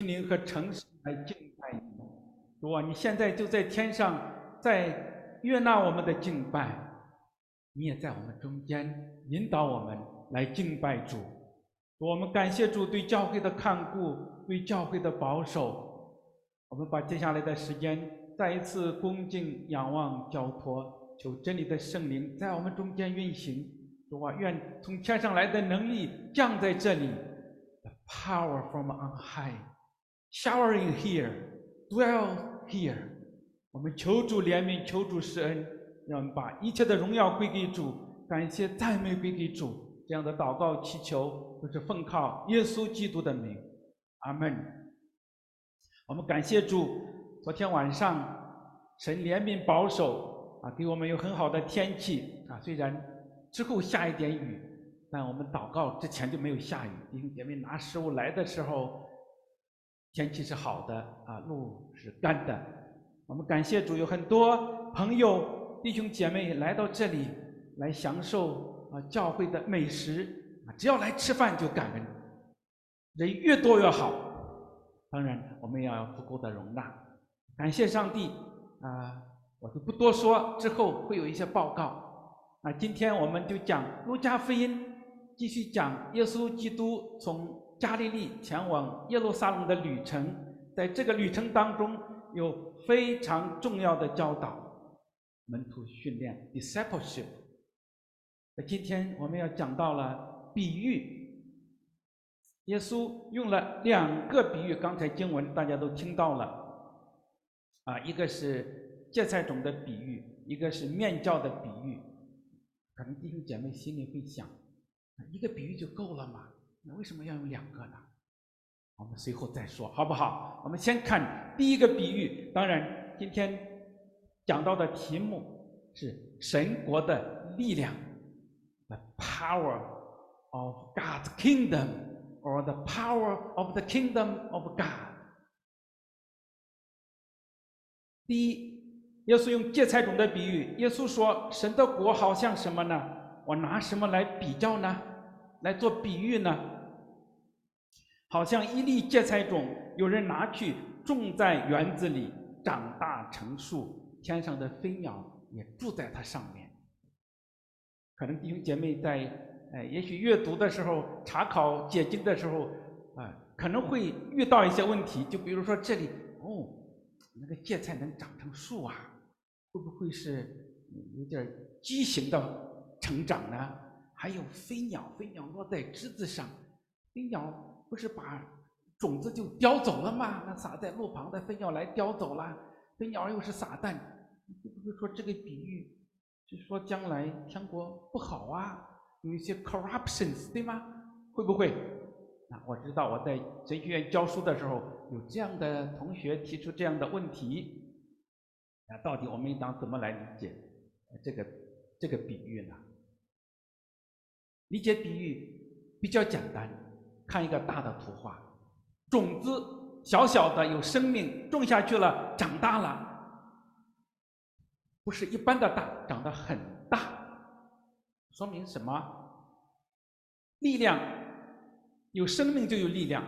灵和诚实来敬拜你。主啊，你现在就在天上，在悦纳我们的敬拜，你也在我们中间引导我们来敬拜主。我们感谢主对教会的看顾，对教会的保守。我们把接下来的时间再一次恭敬仰望交托，求真理的圣灵在我们中间运行。主啊，愿从天上来的能力降在这里 ，the power from on high showering here dwell here。我们求主怜悯，求主施恩，让我们把一切的荣耀归给主，感谢赞美归给主。这样的祷告祈求都是奉靠耶稣基督的名，阿门。我们感谢主，昨天晚上神怜悯保守啊，给我们有很好的天气啊，虽然之后下一点雨，但我们祷告之前就没有下雨。弟兄姐妹拿食物来的时候，天气是好的啊，路是干的。我们感谢主，有很多朋友弟兄姐妹来到这里来享受教会的美食啊，只要来吃饭就感恩，人越多越好。当然我们也要有足够的容纳，感谢上帝啊！我就不多说，之后会有一些报告啊。今天我们就讲路加福音，继续讲耶稣基督从加利利前往耶路撒冷的旅程。在这个旅程当中有非常重要的教导，门徒训练 discipleship。 那今天我们要讲到了比喻，耶稣用了2个比喻，刚才经文大家都听到了啊，一个是芥菜种的比喻，一个是面酵的比喻。可能弟兄姐妹心里会想，一个比喻就够了嘛？那为什么要用2个呢？我们随后再说，好不好？我们先看第一个比喻。当然，今天讲到的题目是神国的力量 ，the power of God's kingdom。Or the power of the kingdom of God。 第一，耶稣用芥菜种的比喻。耶稣说，神的国好像什么呢？我拿什么来比较呢？来做比喻呢？好像一粒芥菜种，有人拿去种在园子里，长大成树，天上的飞鸟也住在它上面。可能弟兄姐妹在也许阅读的时候，查考解经的时候可能会遇到一些问题，就比如说这里那个芥菜能长成树啊，会不会是有点畸形的成长呢？还有飞鸟落在枝子上，飞鸟不是把种子就叼走了吗？那撒在路旁的飞鸟来叼走了，飞鸟又是撒旦，会不会说这个比喻是说将来天国不好啊？有一些 corruptions， 对吗？会不会？我知道我在神学院教书的时候，有这样的同学提出这样的问题。到底我们应当怎么来理解这个比喻呢？理解比喻比较简单，看一个大的图画，种子小小的有生命，种下去了，长大了，不是一般的大，长得很大。说明什么？力量，有生命就有力量，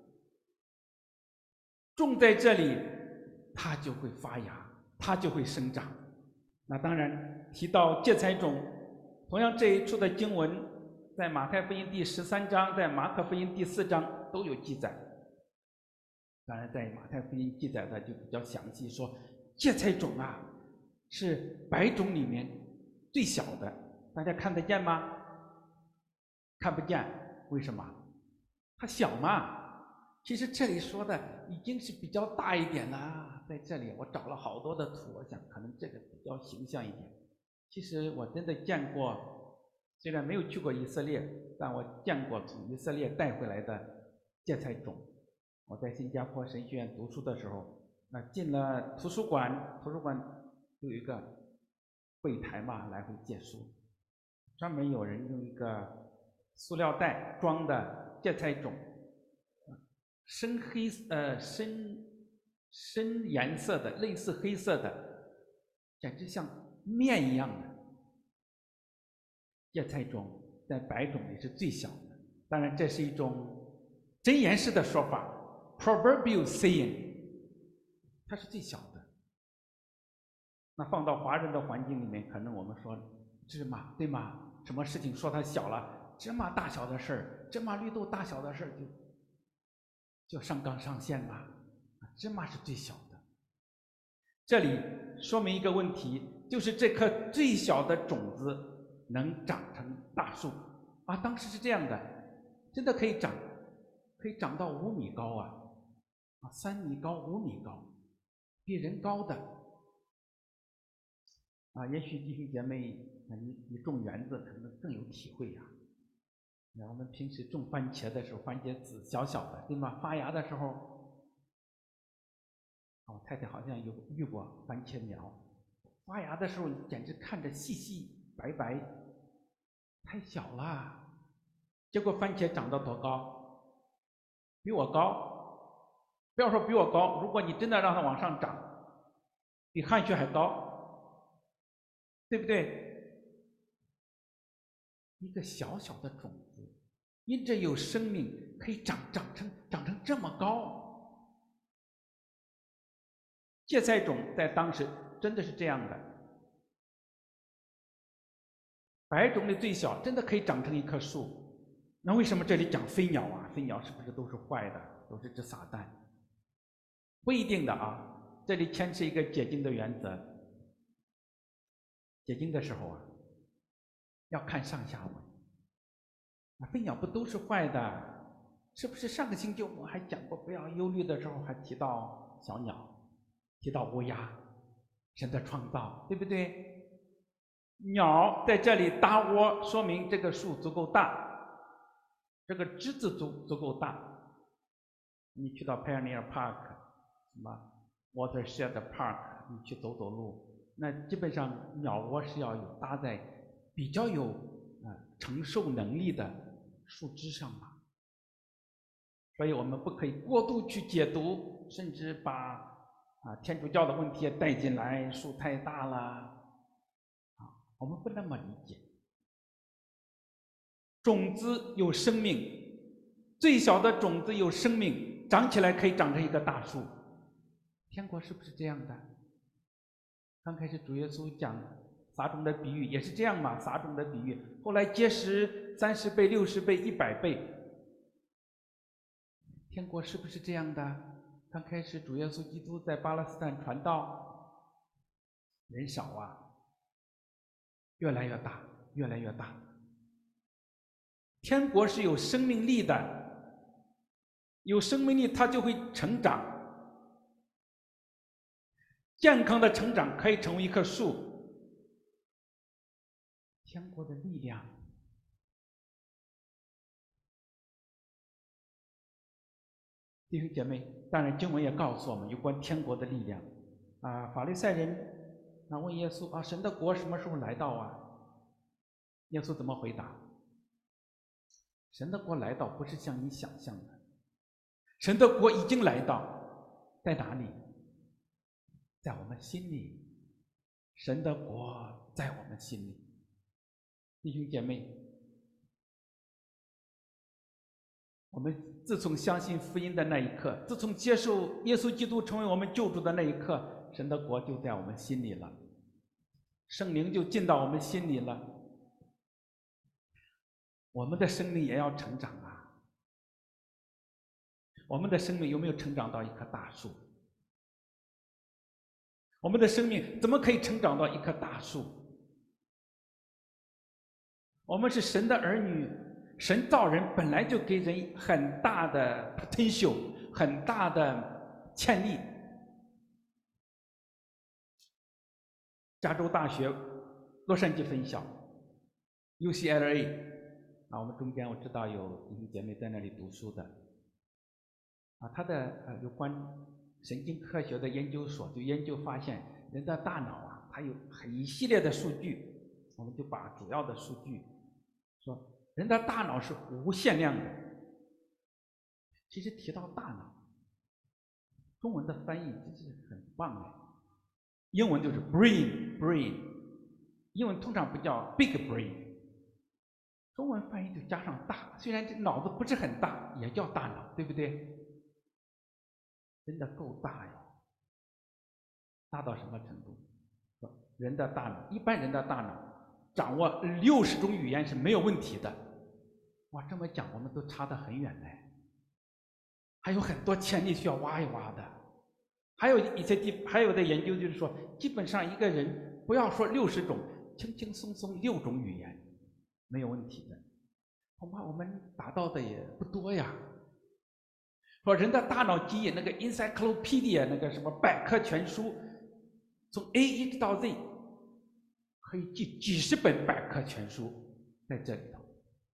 种在这里，它就会发芽，它就会生长。那当然提到芥菜种，同样这一处的经文在马太福音第13章，在马可福音第4章都有记载。当然在马太福音记载的就比较详细，说芥菜种啊是百种里面最小的，大家看得见吗？看不见，为什么？它小嘛。其实这里说的已经是比较大一点了。在这里我找了好多的图，我想可能这个比较形象一点。其实我真的见过，虽然没有去过以色列，但我见过从以色列带回来的芥菜种。我在新加坡神学院读书的时候，进了图书馆，图书馆有一个柜台嘛，来回借书，专门有人用一个塑料袋装的芥菜种，深颜色的，类似黑色的，简直像面一样的芥菜种，在百种里是最小的。当然这是一种箴言式的说法， proverbial saying， 它是最小的。那放到华人的环境里面，可能我们说芝麻，对吗？什么事情说它小了，芝麻大小的事儿，芝麻绿豆大小的事儿就上纲上线了。芝麻是最小的。这里说明一个问题，就是这颗最小的种子能长成大树啊！当时是这样的，真的可以长到5米高啊，3米高、5米高，比人高的啊！也许弟兄姐妹，你种园子可能更有体会呀。我们平时种番茄的时候，番茄籽小小的，对吗？发芽的时候。我太太好像有遇过番茄苗，发芽的时候简直看着细细白白，太小了。结果番茄长到多高？比我高。不要说比我高，如果你真的让它往上长，比汉学还高，对不对？一个小小的种子，因着有生命，可以长成这么高。芥菜种在当时真的是这样的，白种的最小，真的可以长成一棵树。那为什么这里讲飞鸟啊？飞鸟是不是都是坏的，都是只撒旦？不一定的啊，这里牵扯一个解经的原则。解经的时候啊，要看上下文。飞鸟不都是坏的？是不是上个星期我们还讲过不要忧虑的时候，还提到小鸟？提到乌鸦，神的创造，对不对？鸟在这里搭窝，说明这个树足够大，这个枝子足够大。你去到 Pioneer Park， 什么 Watershed Park， 你去走走路，那基本上鸟窝是要有搭在比较有承受能力的树枝上嘛。所以我们不可以过度去解读，甚至把天主教的问题也带进来，树太大了我们不那么理解。种子有生命，最小的种子有生命，长起来可以长成一个大树。天国是不是这样的？刚开始主耶稣讲撒种的比喻也是这样嘛，撒种的比喻，后来结实30倍、60倍、100倍。天国是不是这样的？刚开始主耶稣基督在巴勒斯坦传道，人少越来越大，越来越大。天国是有生命力的，有生命力它就会成长，健康的成长可以成为一棵树。天国的力量，弟兄姐妹，当然经文也告诉我们有关天国的力量法利赛人问耶稣神的国什么时候来到耶稣怎么回答？神的国来到不是像你想象的，神的国已经来到，在哪里？在我们心里。神的国在我们心里。弟兄姐妹，我们自从相信福音的那一刻，自从接受耶稣基督成为我们救主的那一刻，神的国就在我们心里了，圣灵就进到我们心里了。我们的生命也要成长我们的生命有没有成长到一棵大树？我们的生命怎么可以成长到一棵大树？我们是神的儿女，神造人本来就给人很大的 potential， 很大的潜力。加州大学洛杉矶分校 UCLA我们中间我知道有弟兄姐妹在那里读书的他的有关神经科学的研究所就研究发现，人的大脑它有一系列的数据，我们就把主要的数据说，人的大脑是无限量的。其实提到大脑，中文的翻译真是很棒英文就是 brain， 英文通常不叫 big brain， 中文翻译就加上大，虽然这脑子不是很大，也叫大脑，对不对？ 真的够大呀！大到什么程度？人的大脑，一般人的大脑掌握60种语言是没有问题的。哇，这么讲我们都差得很远嘞，还有很多潜力需要挖一挖的。还有的研究就是说，基本上一个人不要说60种，轻轻松松6种语言没有问题的。恐怕我们达到的也不多呀。说人的大脑记忆那个 encyclopedia 那个什么百科全书，从 A 一直到 Z， 可以记几十本百科全书在这里头。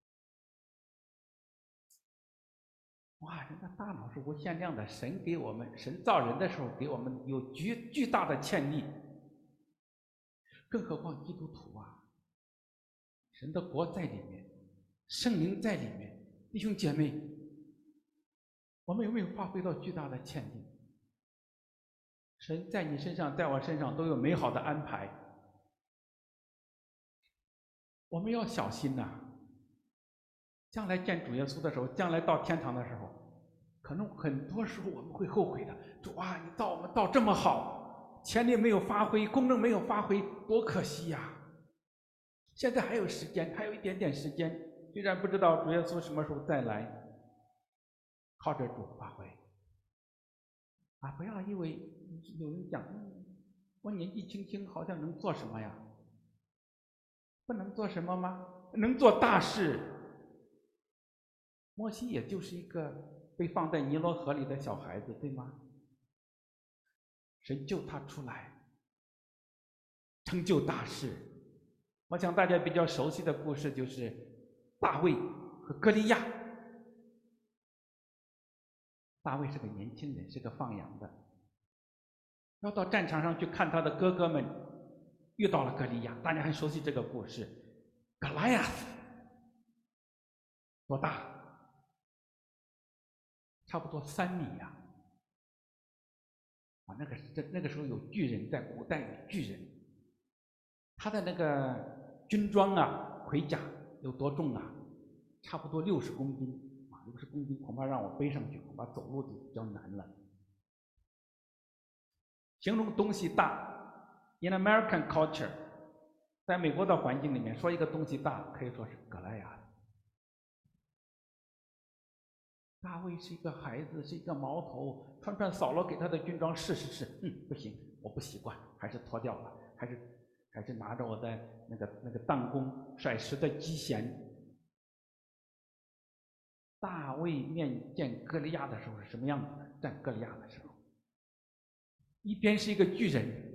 哇，人的大脑是无限量的，神造人的时候给我们有巨大的潜力，更何况基督徒啊，神的国在里面，圣灵在里面，弟兄姐妹，我们有没有发挥到巨大的潜力？神在你身上，在我身上都有美好的安排，我们要小心呐！将来见主耶稣的时候，将来到天堂的时候，可能很多时候我们会后悔的。主啊，你造我们造这么好，潜力没有发挥，功能没有发挥，多可惜呀！现在还有时间，还有一点点时间，虽然不知道主耶稣什么时候再来，靠着主发挥。啊，不要因为有人讲，我年纪轻轻，好像能做什么呀？不能做什么吗？能做大事。摩西也就是一个被放在尼罗河里的小孩子，对吗？神救他出来，成就大事。我想大家比较熟悉的故事就是大卫和歌利亚。大卫是个年轻人，是个放羊的，要到战场上去看他的哥哥们，遇到了歌利亚。大家很熟悉这个故事。格莱亚斯多大？差不多3米呀！啊，那个时候有巨人，在古代有巨人，他的那个军装啊、盔甲有多重啊？差不多60公斤啊，60公斤恐怕让我背上去，恐怕走路就比较难了。形容东西大 ，in American culture， 在美国的环境里面，说一个东西大，可以说是格莱亚。大卫是一个孩子，是一个毛头，穿扫罗给他的军装试，不行，我不习惯，还是脱掉了，还是拿着我的那个弹弓甩石的机弦。大卫面见歌利亚的时候是什么样子的？战歌利亚的时候，一边是一个巨人，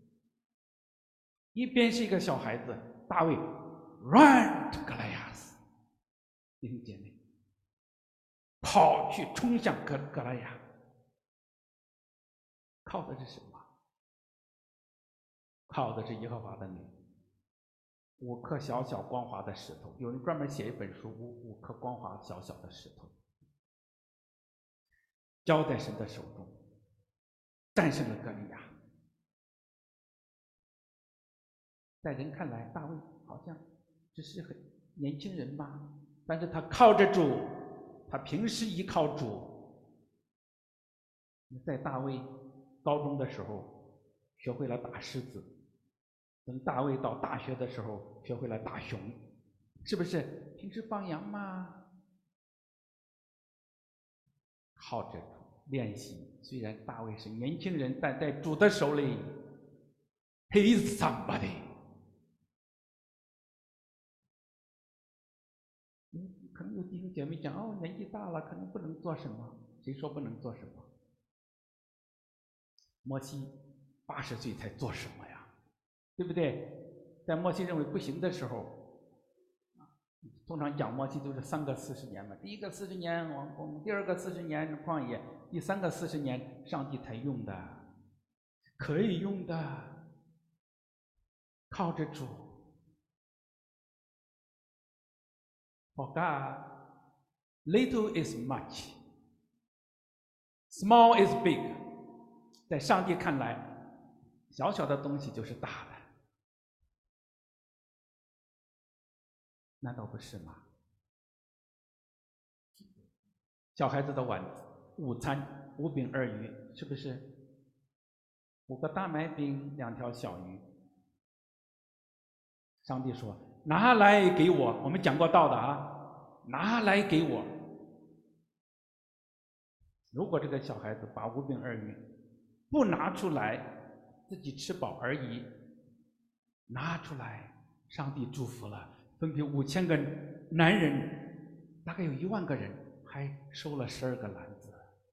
一边是一个小孩子。大卫 run to Goliath， 弟兄姐妹，跑去冲向歌利亚，靠的是什么？靠的是耶和华的名。5颗小小光滑的石头，有人专门写一本书，五颗光滑小小的石头，交在神的手中，战胜了歌利亚。在人看来，大卫好像只是很年轻人嘛，但是他靠着主，他平时依靠主。在大卫高中的时候，学会了打狮子。等大卫到大学的时候，学会了打熊，是不是？平时放羊嘛，靠着主练习。虽然大卫是年轻人，但在主的手里 ，he is somebody。可能有弟兄姐妹讲，哦，年纪大了，可能不能做什么。谁说不能做什么？摩西80岁才做什么呀？对不对？在摩西认为不行的时候，通常讲摩西都是3个40年嘛。第一个40年王宫，第2个40年旷野，第3个40年上帝才用的，可以用的，靠着主。For God, little is much, small is big。在上帝看来，小小的东西就是大的。难道不是吗？小孩子的午餐 5饼2鱼，是不是？5个大麦饼，2条小鱼。上帝说：“拿来给我。”我们讲过道的啊，拿来给我。如果这个小孩子把5饼2鱼不拿出来，自己吃饱而已，拿出来，上帝祝福了，分别5000个男人，大概有1万个人，还收了12个篮子。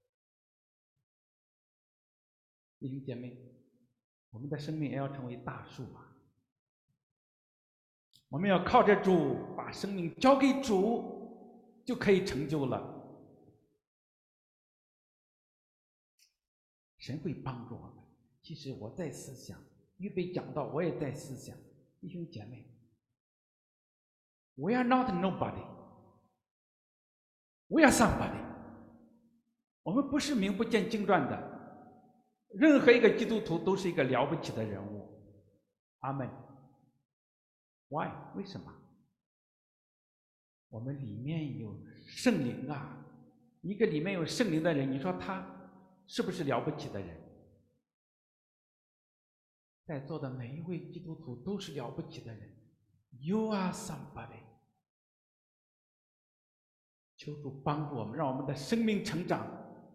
弟兄姐妹，我们的生命也要成为大树啊！我们要靠着主，把生命交给主，就可以成就了。神会帮助我们。其实我在思想，预备讲道，我也在思想，弟兄姐妹 ，We are not nobody, we are somebody。我们不是名不见经传的，任何一个基督徒都是一个了不起的人物。阿门。Why？ 为什么？我们里面有圣灵啊！一个里面有圣灵的人，你说他是不是了不起的人？在座的每一位基督徒都是了不起的人。You are somebody。求主帮助我们，让我们的生命成长。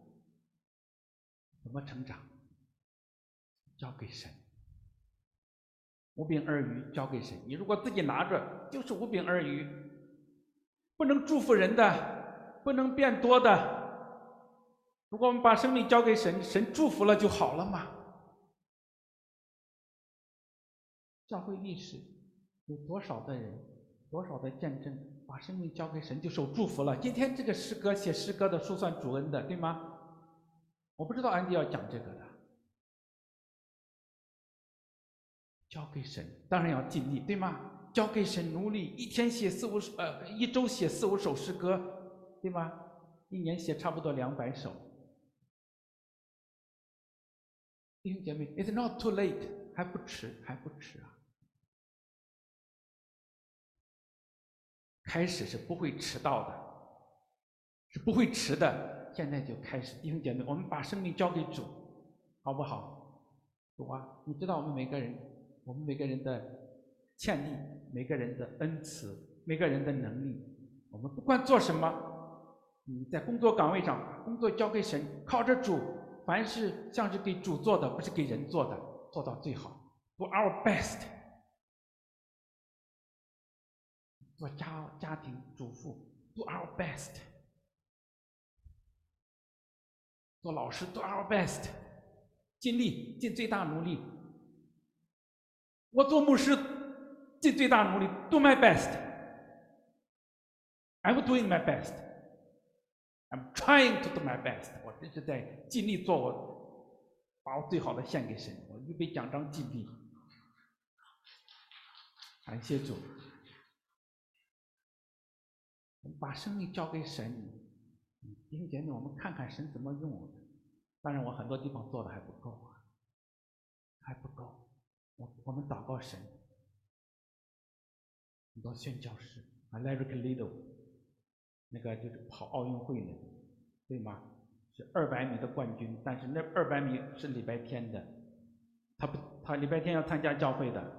怎么成长？交给神。5饼2鱼交给神。你如果自己拿着，就是5饼2鱼，不能祝福人的，不能变多的。如果我们把生命交给神，神祝福了就好了嘛。教会历史有多少的人，多少的见证，把生命交给神就受祝福了。今天这个诗歌写诗歌的数算主恩的，对吗？我不知道安迪要讲这个的。交给神，当然要尽力，对吗？交给神努力，一天写1周写4、5首诗歌，对吗？一年写差不多200首。弟兄姐妹 ，It's not too late， 还不迟，还不迟啊！开始是不会迟到的，是不会迟的。现在就开始，弟兄姐妹，我们把生命交给主，好不好？主啊，你知道我们每个人的潜力，每个人的恩赐，每个人的能力。我们不管做什么，你在工作岗位上把工作交给神，靠着主，凡是像是给主做的，不是给人做的，做到最好。Do our best。做家庭主妇 ，do our best； 做老师 ，do our best， 尽力，尽最大努力。我做牧师，尽最大努力 ，do my best。I'm doing my best. I'm trying to do my best. 我这是在尽力做把我最好的献给神。我预备奖章尽力。感谢主。我们把生命交给神，弟兄姐妹，我们看看神怎么用我们。当然，我很多地方做的还不够啊，还不够。我们祷告神，很多宣教士啊 ，Larry Liddle， 那个就是跑奥运会的，对吗？是200米的冠军，但是那200米是礼拜天的，他礼拜天要参加教会的，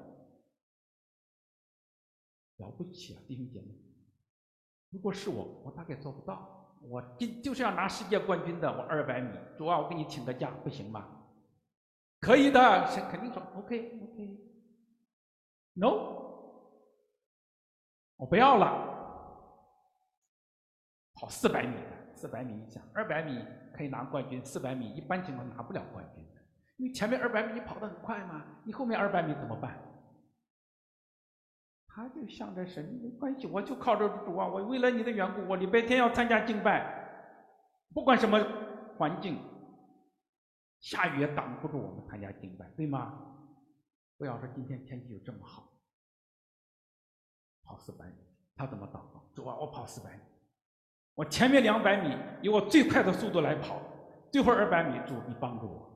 了不起啊，弟兄姐妹。如果是我大概做不到。我就是要拿世界冠军的，我200米，主啊，我给你请个假，不行吗？可以的，神肯定说 OK，No， 我不要了。跑400米的，400米以下，200米可以拿冠军，400米一般情况拿不了冠军的，因为前面200米你跑得很快嘛，你后面200米怎么办？他就向着神，没关系，我就靠着主啊！我为了你的缘故，我礼拜天要参加敬拜，不管什么环境，下雨也挡不住我们参加敬拜，对吗？不要说今天天气又这么好，跑400米，他怎么祷告？主啊，我跑400米，我前面200米以我最快的速度来跑，最后200米，主你帮助我。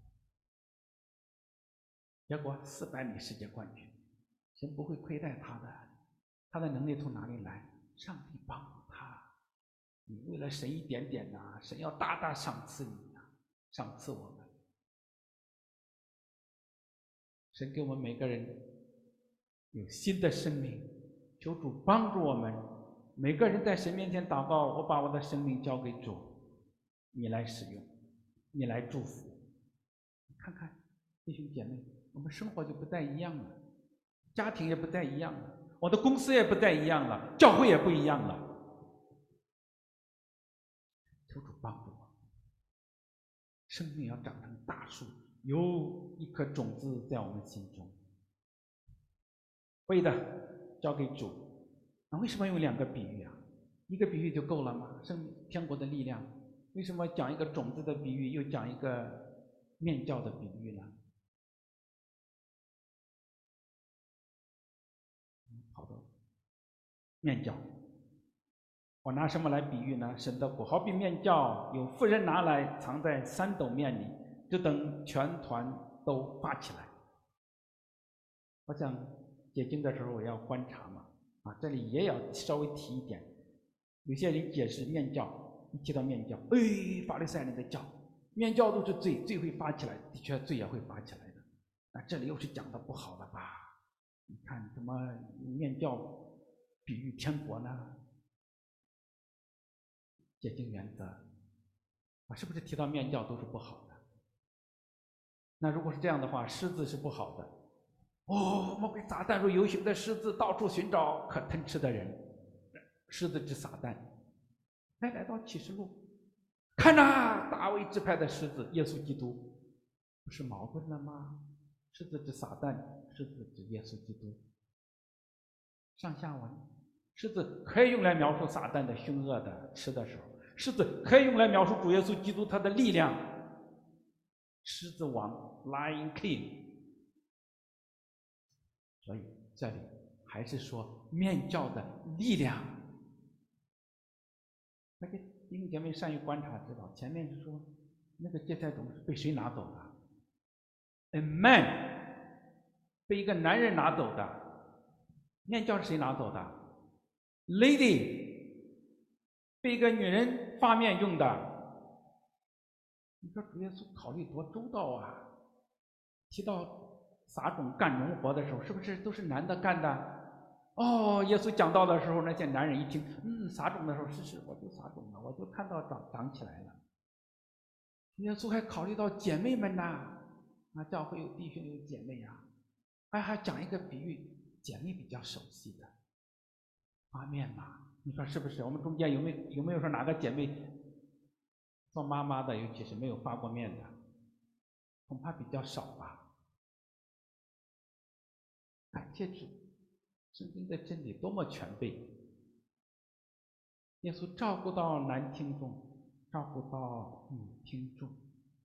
结果400米世界冠军。神不会亏待他的，他的能力从哪里来？上帝帮助他。你为了神一点点呐，神要大大赏赐你啊！ 赏赐我们。神给我们每个人有新的生命，求主帮助我们，每个人在神面前祷告，我把我的生命交给主，你来使用，你来祝福。看看弟兄姐妹，我们生活就不再一样了，家庭也不再一样了，我的公司也不再一样了，教会也不一样了。求主帮助我，生命要长成大树，有一颗种子在我们心中。会的，交给主。那为什么用2个比喻啊？一个比喻就够了吗？天国的力量，为什么讲一个种子的比喻，又讲一个面教的比喻呢？好的，面教，我拿什么来比喻呢？神的国好比面教，有妇人拿来藏在3斗面里，就等全团都发起来。我想解经的时候我要观察嘛，这里也要稍微提一点。有些人解释面教，一提到面教，法利赛人的教，面教都是罪，罪会发起来，的确罪也会发起来的。这里又是讲的不好了吧？你看怎么面教比喻天国呢？解经原则是不是提到面教都是不好的？那如果是这样的话，狮子是不好的。魔鬼撒旦如游行的狮子，到处寻找可吞吃的人。狮子指撒旦。来到启示录，看哪，大卫支派的狮子耶稣基督，不是矛盾了吗？狮子指撒旦，狮子指耶稣基督。上下文，狮子可以用来描述撒旦的凶恶的吃的时候，狮子可以用来描述主耶稣基督他的力量。狮子王 Lion King。所以这里还是说面教的力量。那个弟兄姐妹善于观察知道，前面是说那个芥菜种是被谁拿走的？ A man， 被一个男人拿走的。面教是谁拿走的？ Lady， 被一个女人发面用的。你说主耶稣考虑多周到啊！提到撒种干农活的时候，是不是都是男的干的？耶稣讲道的时候，那些男人一听，撒种的时候是，我就撒种了，我就看到长起来了。耶稣还考虑到姐妹们呐，教会有弟兄有姐妹啊，还讲一个比喻，姐妹比较熟悉的，发面嘛，你说是不是？我们中间有没有说哪个姐妹做妈妈的，尤其是没有发过面的，恐怕比较少吧。感谢主，圣经的真理多么全备！耶稣照顾到男听众，照顾到女听众。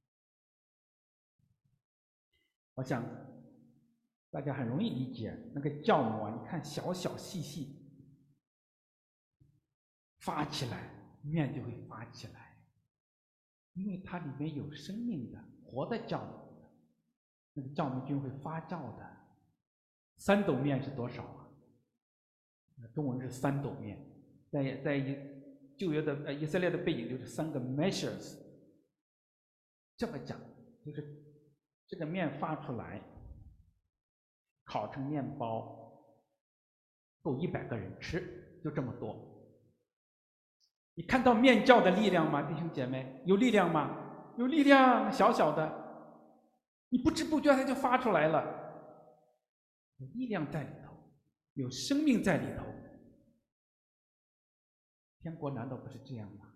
我想大家很容易理解，那个酵母啊，你看小小细细，发起来面就会发起来，因为它里面有生命的活的酵母，那个酵母菌会发酵的。3斗面是多少啊？中文是3斗面，在旧约的以色列的背景就是3个 measures。这么讲，就是这个面发出来，烤成面包，够100个人吃，就这么多。你看到面教的力量吗，弟兄姐妹？有力量吗？有力量，小小的，你不知不觉它就发出来了。有力量在里头，有生命在里头。天国难道不是这样吗？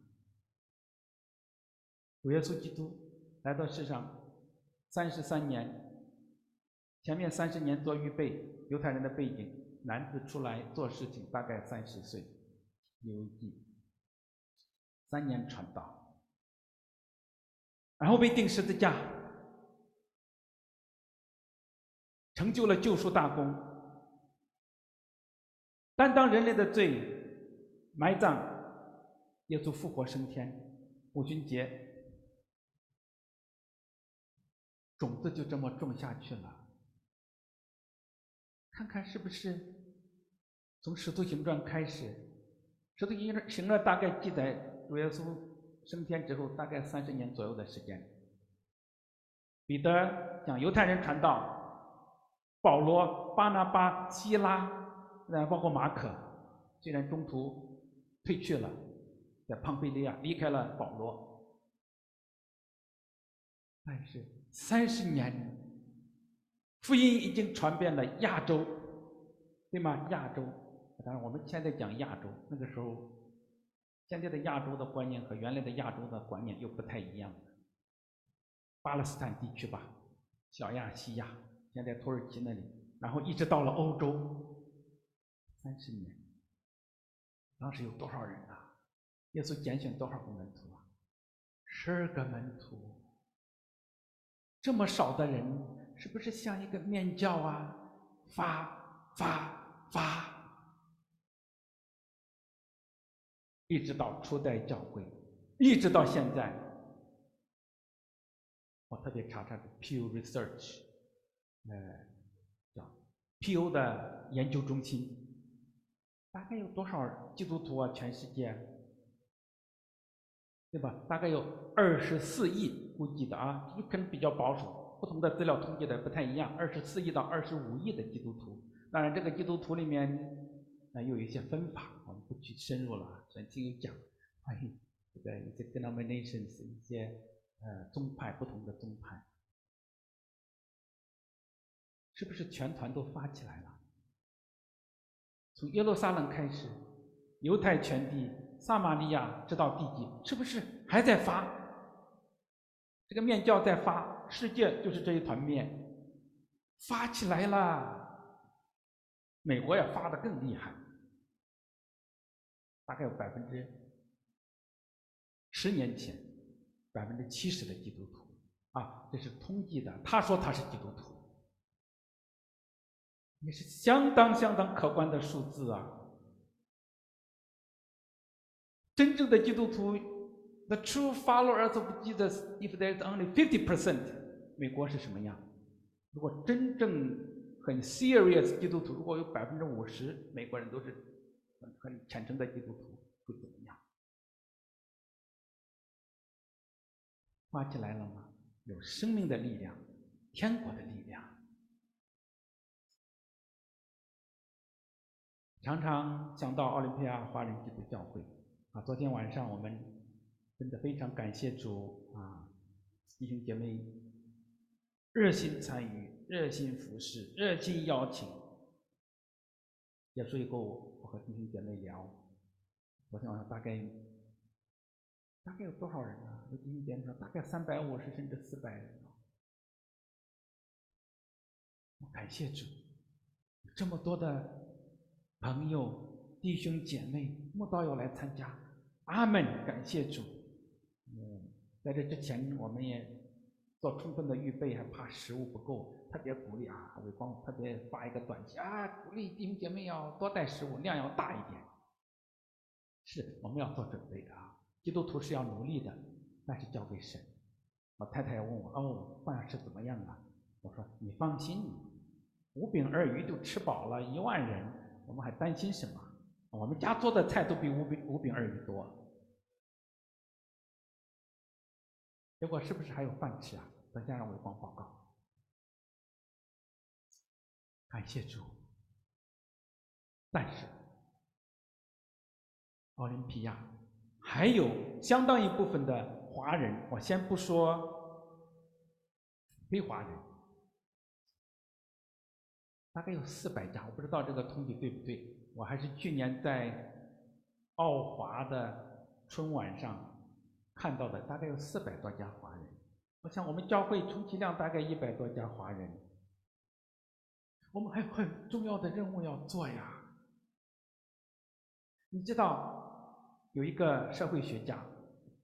主耶稣基督来到世上33年，前面30年做预备，犹太人的背景，男子出来做事情大概30岁，有记3年传道，然后被钉十字架，成就了救赎大功，担当人类的罪，埋葬，耶稣复活升天，五旬节，种子就这么种下去了。看看是不是从使徒行传开始，使徒行传大概记载主耶稣升天之后大概30年左右的时间， 彼得向犹太人传道，保罗、巴拿巴、希拉，包括马可，虽然中途退去了，在庞菲利亚离开了保罗，但是30年，福音已经传遍了亚洲，对吗？亚洲，当然我们现在讲亚洲，那个时候，现在的亚洲的观念和原来的亚洲的观念又不太一样了。巴勒斯坦地区吧，小亚细亚，现在土耳其那里，然后一直到了欧洲，30年，当时有多少人啊？耶稣拣选多少个门徒啊？12个门徒，这么少的人，是不是像一个面教啊？发，一直到初代教会，一直到现在。我特别查查 Pew Research， 叫 Pew 的研究中心，大概有多少基督徒啊？全世界，对吧？大概有24亿，估计的啊，可能比较保守，不同的资料统计的不太一样，24亿到25亿的基督徒。当然，这个基督徒里面又有一些分法，我们不去深入了，曾经有讲关于这个一些 denominations 一些宗派，不同的宗派，是不是全团都发起来了？从耶路撒冷开始，犹太全地、撒玛利亚直到地极，是不是还在发？这个面教在发，世界就是这一团面，发起来了。美国也发得更厉害，大概有10年前70%的基督徒啊，这是统计的。他说他是基督徒，也是相当可观的数字啊。真正的基督徒 ，the true followers of Jesus, if there's only 50%， 美国是什么样？如果真正很 serious 基督徒，如果有50%，美国人都是很虔诚的基督徒，会怎么样？发起来了吗？有生命的力量，天国的力量。常常想到奥林匹亚华人基督教会啊，昨天晚上我们真的非常感谢主啊，弟兄姐妹热心参与、热心服侍、热心邀请。结束以后，我和弟兄姐妹聊，昨天晚上大概有多少人啊？有弟兄姐妹说大概350甚至400人。感谢主，这么多的朋友、弟兄姐妹、慕道友来参加，阿门！感谢主。在这之前，我们也做充分的预备，还怕食物不够，特别鼓励啊，伟光特别发一个短信啊，鼓励弟兄姐妹要多带食物，量要大一点。是，我们要做准备的啊。基督徒是要努力的，但是交给神。我太太问我，饭是怎么样啊？我说你放心，5饼2鱼就吃饱了1万人，我们还担心什么？我们家做的菜都比5饼2鱼多。结果是不是还有饭吃啊？等下让伟光报告。感谢主。但是奥林匹亚还有相当一部分的华人，我先不说非华人，大概有400家，我不知道这个统计对不对。我还是去年在奥华的春晚上看到的，大概有400多家华人。我想我们教会充其量大概100多家华人，我们还有很重要的任务要做呀。你知道有一个社会学家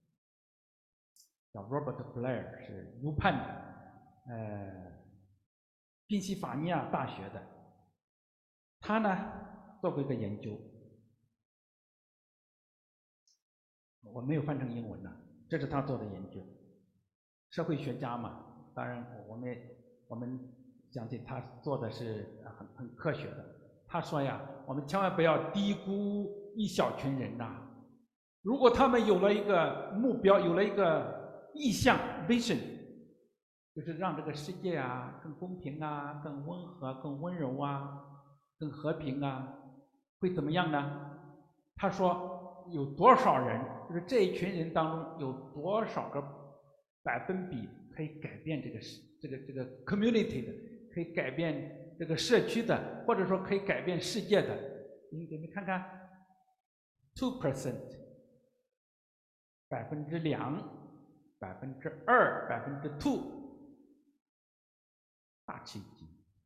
叫 Robert Blair， 是犹判的，宾夕法尼亚大学的，他呢做过一个研究，我没有翻成英文呢，这是他做的研究。社会学家嘛，当然我们相信他做的是很科学的。他说呀，我们千万不要低估一小群人呐。如果他们有了一个目标，有了一个意向 vision， 就是让这个世界啊更公平啊、更温和、更温柔啊、更和平啊，会怎么样呢？他说有多少人，就是这一群人当中有多少个百分比可以改变这个 community 的，可以改变这个社区的，或者说可以改变世界的？你给你看看 ，2%， 2%，2%，2%，大奇迹。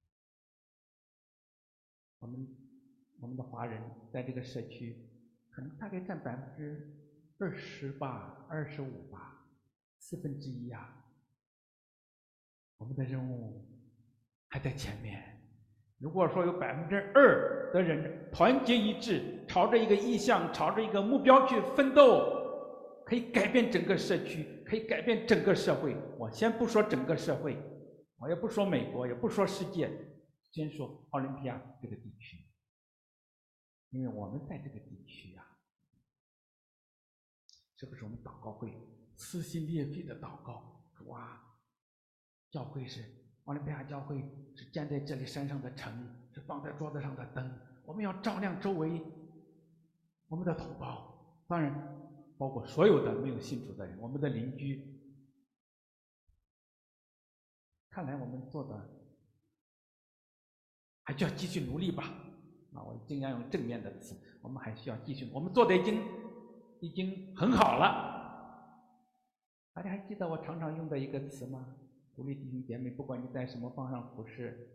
我们的华人在这个社区，可能大概占20%吧，25%吧，1/4呀。我们的任务还在前面。如果说有2%的人团结一致，朝着一个意向，朝着一个目标去奋斗，可以改变整个社区，可以改变整个社会。我先不说整个社会，我也不说美国，也不说世界，先说奥林匹亚这个地区，因为我们在这个地区啊，是不是我们祷告会撕心裂肺的祷告？主啊，教会是奥林匹亚教会是建在这里山上的城，是放在桌子上的灯，我们要照亮周围我们的同胞，当然包括所有的没有信主的人，我们的邻居。看来我们做的还需要继续努力吧。我尽量用正面的词，我们还需要继续，我们做的已经很好了。大家还记得我常常用的一个词吗？鼓励弟兄姐妹，不管你在什么方向服侍，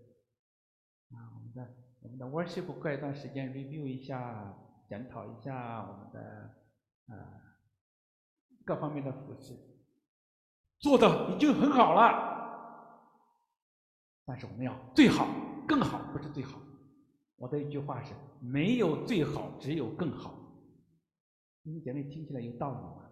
我们的 worship 过一段时间 review 一下，检讨一下我们的各方面的服侍，做的已经很好了，但是我们要最好、更好，不是最好。我的一句话是：没有最好，只有更好。弟兄姐妹听起来有道理吗？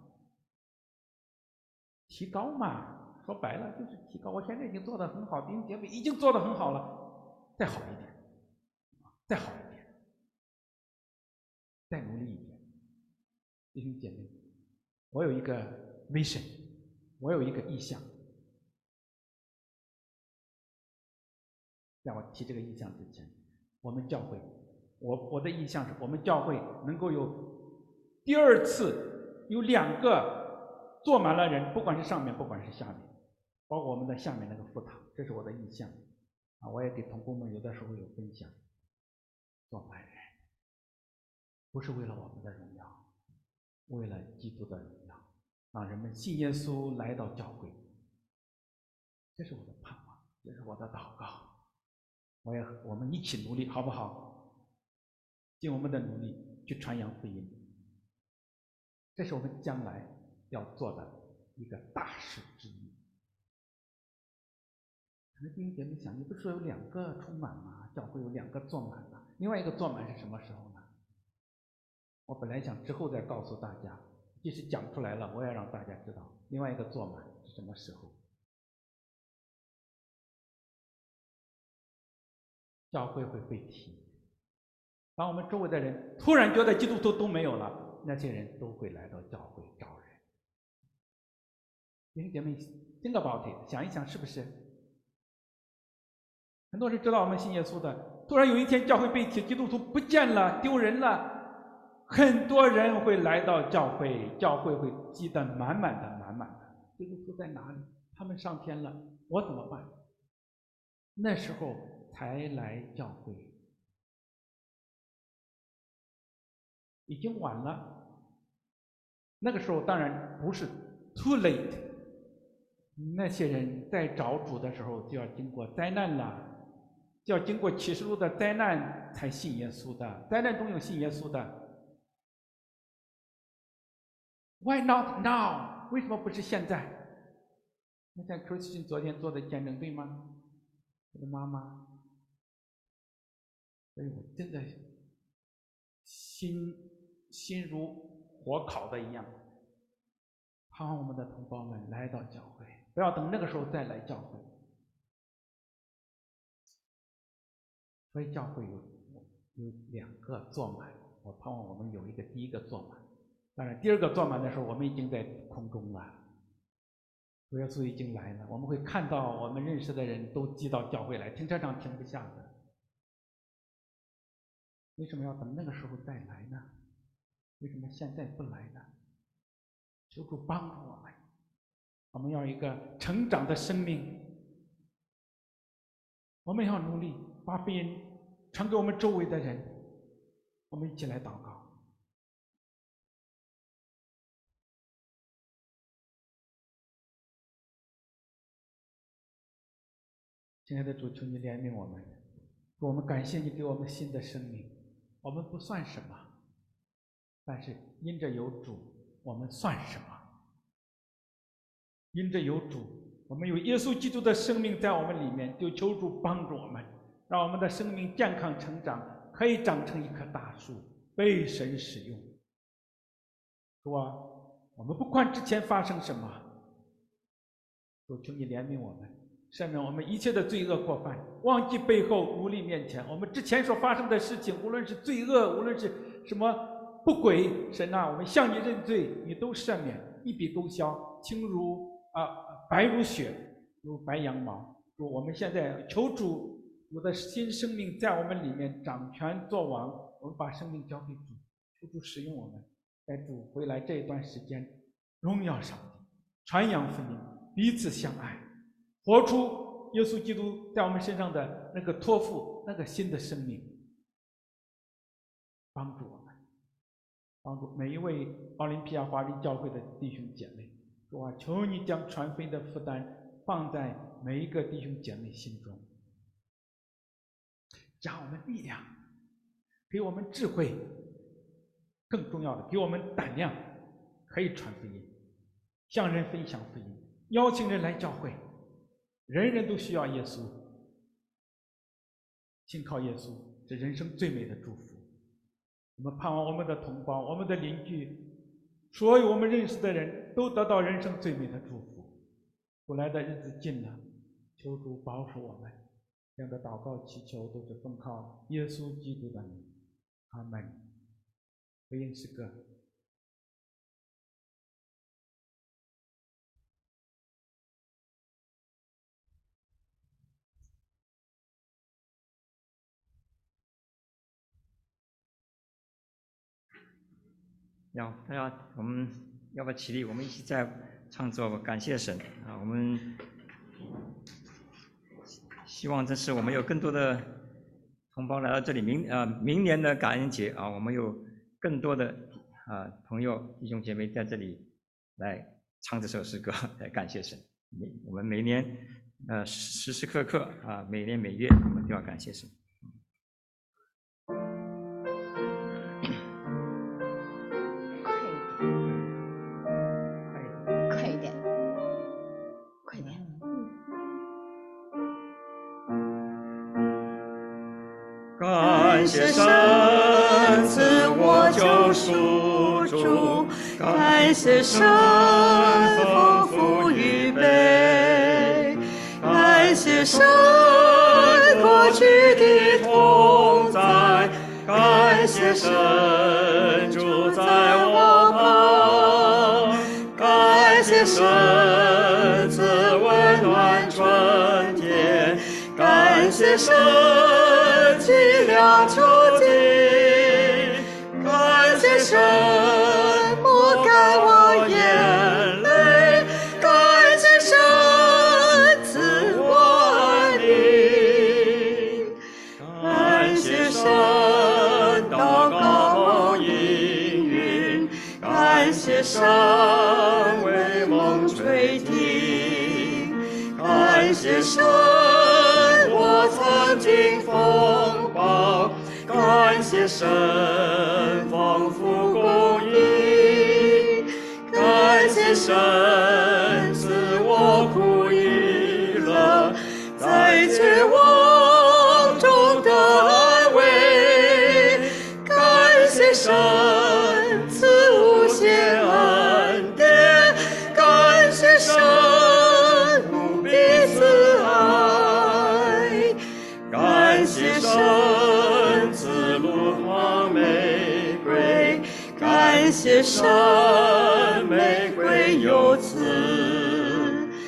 提高嘛，说白了就是提高。我现在已经做得很好，弟兄姐妹已经做得很好了，再好一点，再好一点，再努力一点。弟兄姐妹，我有一个 vision， 我有一个意向。在我提这个意向之前，我们教会，我的意向是我们教会能够有第2次有2个坐满了人，不管是上面，不管是下面，包括我们的下面那个副堂，这是我的意向。我也给同工们有的时候有分享，坐满人，不是为了我们的荣耀，为了基督的荣耀，让人们信耶稣来到教会。这是我的盼望，这是我的祷告。我们一起努力，好不好？尽我们的努力去传扬福音，这是我们将来要做的一个大事之一。可能弟兄姐妹想，你不是说有2个充满吗？教会有2个坐满吗？另外一个坐满是什么时候呢？我本来想之后再告诉大家，即使讲出来了，我也让大家知道另外一个坐满是什么时候。教会会被提，当我们周围的人突然觉得基督徒都没有了，那些人都会来到教会找人。弟兄姐妹 think about it， 想一想是不是？很多人知道我们信耶稣的，突然有一天教会被提，基督徒不见了，丢人了，很多人会来到教会，教会会积得满满的，满满的。基督徒在哪里？他们上天了，我怎么办？那时候才来教会，已经晚了。那个时候当然不是 too late， 那些人在找主的时候就要经过灾难了，就要经过启示录的灾难才信耶稣的，灾难中有信耶稣的。Why not now？ 为什么不是现在？那像 Christian 昨天做的见证对吗？我的妈妈，所以我真的心如火烤的一样，盼望我们的同胞们来到教会，不要等那个时候再来教会。所以教会有2个坐满，我盼望我们有一个第1个坐满。当然，第2个坐满的时候，我们已经在空中了。 主耶稣已经来了，我们会看到我们认识的人都挤到教会来，停车场停不下的。为什么要等那个时候再来呢？为什么现在不来呢？求主帮助我们，我们要一个成长的生命，我们要努力把福音传给我们周围的人。我们一起来祷告。亲爱的主，求你怜悯我们，我们感谢你给我们新的生命。我们不算什么，但是因着有主，我们算什么？因着有主，我们有耶稣基督的生命在我们里面，就求主帮助我们，让我们的生命健康成长，可以长成一棵大树，被神使用。主啊，我们不管之前发生什么，主求你怜悯我们，赦免我们一切的罪恶过犯，忘记背后，无力面前。我们之前所发生的事情，无论是罪恶，无论是什么不轨，神啊，我们向你认罪，你都赦免，一笔勾销，清如白如雪，如白羊毛。主，我们现在求主，我的新生命在我们里面掌权作王，我们把生命交给主，求主使用我们，在主回来这一段时间，荣耀上帝，传扬福音，彼此相爱，活出耶稣基督在我们身上的那个托付，那个新的生命。帮助我们，帮助每一位奥林匹亚华人教会的弟兄姐妹。主啊，求你将传福音的负担放在每一个弟兄姐妹心中，加我们力量，给我们智慧，更重要的，给我们胆量，可以传福音，向人分享福音，邀请人来教会。人人都需要耶稣，信靠耶稣是人生最美的祝福。我们盼望我们的同胞、我们的邻居，所有我们认识的人都得到人生最美的祝福。主来的日子近了，求主保守我们。这样的祷告祈求都是奉靠耶稣基督的名，阿门。回应诗歌。 大家，我们要不要起立？我们一起在唱作感谢神啊！我们希望这次我们有更多的同胞来到这里。明年的感恩节啊，我们有更多的朋友弟兄姐妹在这里来唱这首诗歌，来感谢神。我们每年时时刻刻每年每月我们都要感谢神。 感谢神赐我救赎主，感谢神丰富预备，感谢神过去的同在，感谢神住在我旁，感谢神赐温暖春天，感谢神脊梁求经，感谢神抹干我眼泪，感谢神赐我安宁，感谢神祷告应允，感谢神为梦垂听，感谢神我曾经风暴，感谢神丰富供应，感谢神赐我苦与乐，在绝望中的安慰，感谢神赐无限恩典，感谢神无比慈爱，感谢神赐路旁玫瑰，感谢神玫瑰有刺，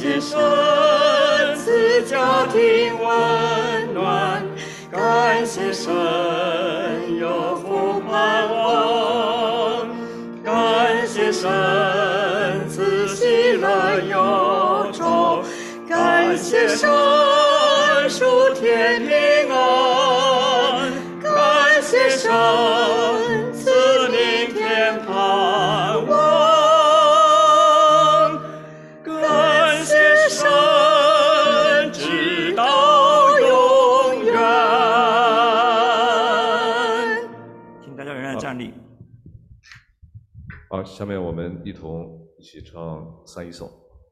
谢神赐家庭温暖，感谢神有福盼望，感谢神赐喜乐忧愁，感谢神属天平安，感谢神赐明天盼望，感谢神直到永远。 请大家仍然站立。 好，下面我们一同一起唱三一颂。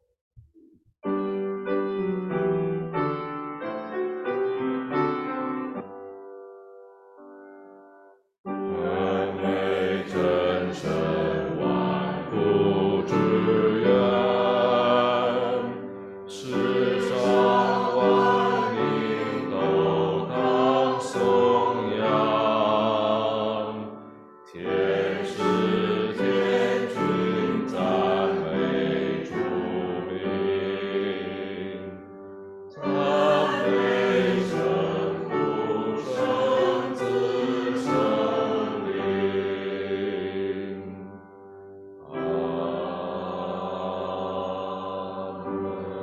完美真神万古之源，世上万民都当颂扬，天使天君赞美主名，赞美神父圣子圣灵。阿门。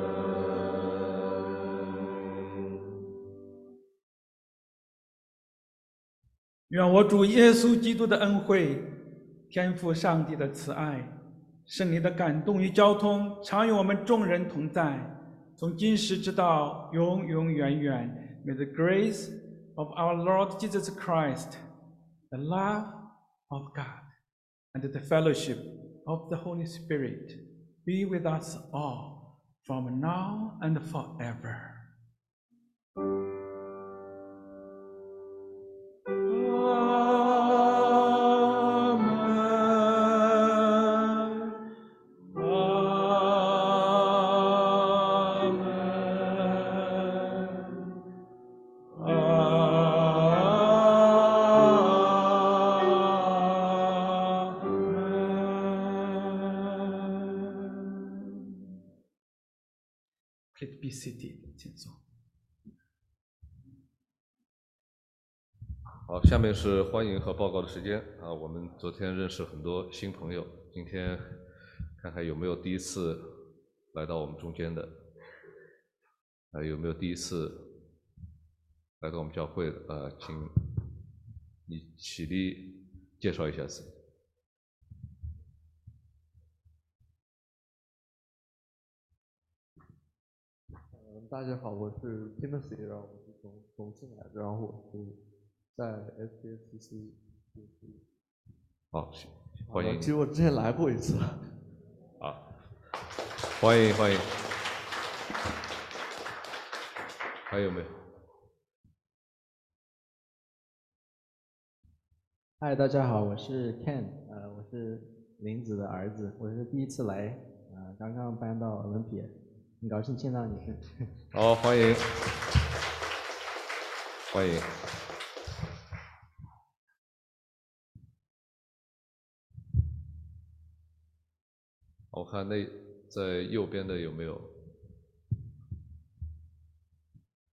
愿我主耶稣基督的恩惠、天父上帝的慈爱、圣灵的感动与交通，常与我们众人同在，从今时直到永永远远。May the grace of our Lord Jesus Christ, the love of God, and the fellowship of the Holy Spirit be with us all from now and forever. Please be seated，请坐。 好，下面是欢迎和报告的时间啊。我们昨天认识很多新朋友，今天看看有没有第一次来到我们中间的，有没有第一次来到我们教会的？请你起立介绍一下自己。 大家好，我是 Timothy， 然后我是从重庆来的，然后我是在 SBSCC。 好，欢迎。 其实我之前来过一次。 啊，欢迎欢迎。还有没有？ 嗨，大家好，我是 Ken， 我是林子的儿子，我是第一次来，刚刚搬到 Olympia， 很高兴见到你。 好，欢迎，欢迎。我看那在右边的有没有？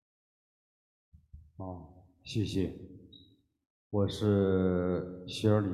谢谢，我是希尔里。